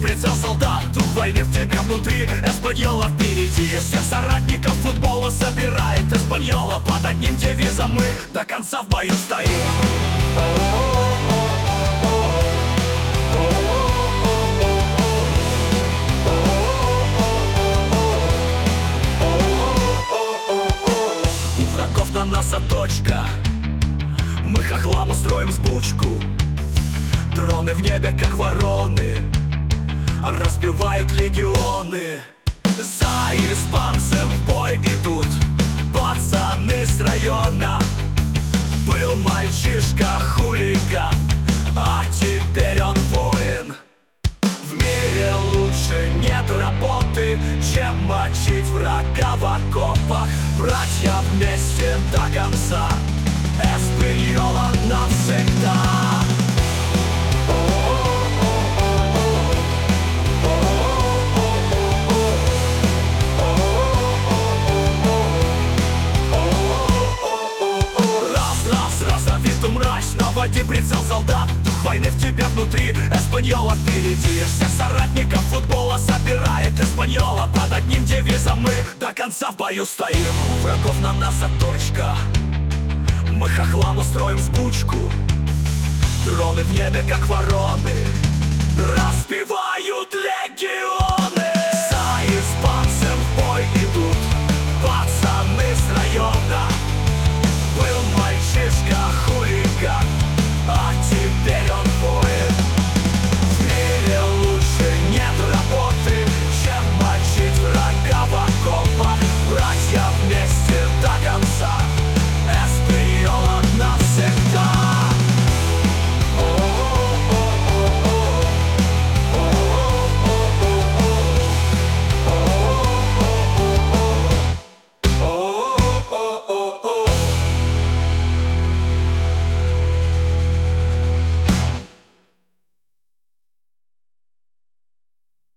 прицел солдат, дух войны в тебе внутри. Эспаньола впереди, всех соратников футбола собирает Эспаньола. Под одним девизом мы до конца в бою стоим. У врагов на нас точка, мы хохлам устроим сбучку. Дроны в небе, как вороны, разбивают легионы. За испанцем в бой идут пацаны с района. Был мальчишка хулиган, а теперь он воин. В мире лучше нет работы, чем мочить врага в окопах. Братья вместе до конца, Эспаньола навсегда. Наводи прицел солдат, дух войны в тебя внутри. Эспаньола впереди, всех соратников футбола собирает Эспаньола. Под одним девизом мы до конца в бою стоим. У врагов на нас точка, мы хохлам устроим сбучку. Дроны в небе, как вороны, разбивают легион.